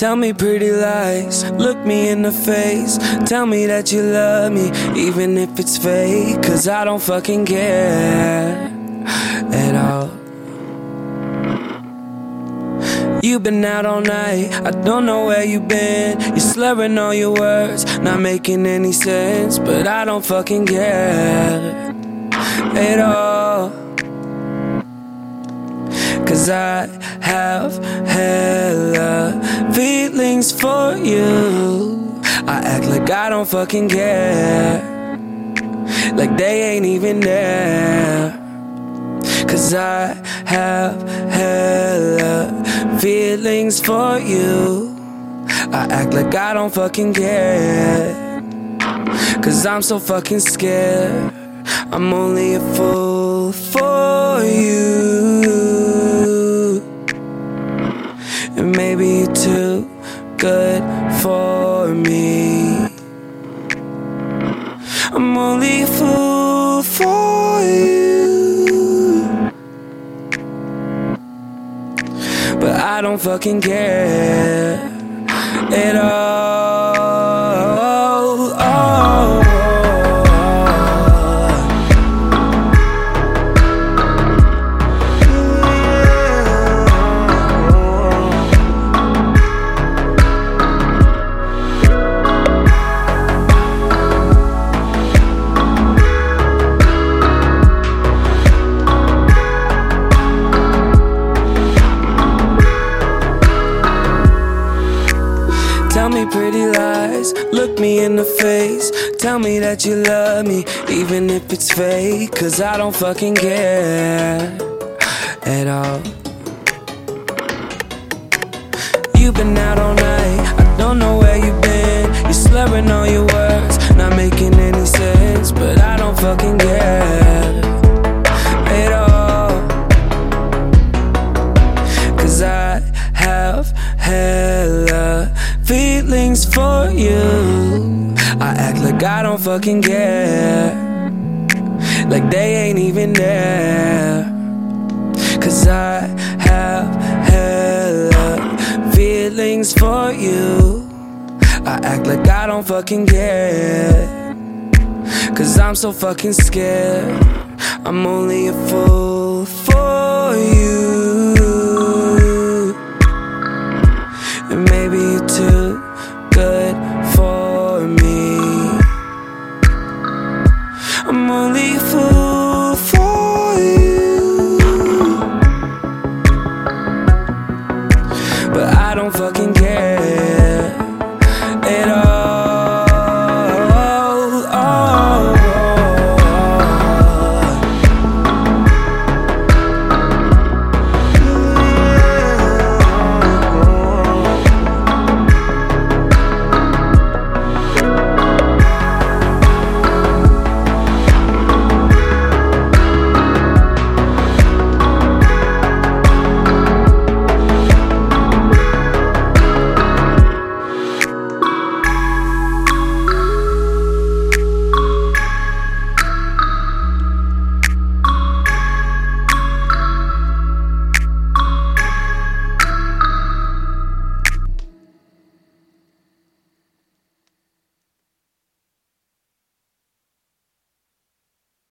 Tell me pretty lies, look me in the face. Tell me that you love me, even if it's fake. Cause I don't fucking care at all. You've been out all night, I don't know where you've been. You're slurring all your words, not making any sense. But I don't fucking care at all. Cause I have hella feelings for you. I act like I don't fucking care, like they ain't even there. Cause I have hella feelings for you. I act like I don't fucking care, cause I'm so fucking scared. I'm only a fool for you, and maybe you're too good for me. I'm only a fool for you, but I don't fucking care at all. Tell me pretty lies, look me in the face. Tell me that you love me, even if it's fake. Cause I don't fucking care at all. You've been out all night, I don't know where you've been. You're slurring all your words, not making any sense. But I don't fucking care at all. Cause I have hella feelings for you. I act like I don't fucking care, like they ain't even there. Cause I have hella feelings for you. I act like I don't fucking care, cause I'm so fucking scared. I'm only a fool for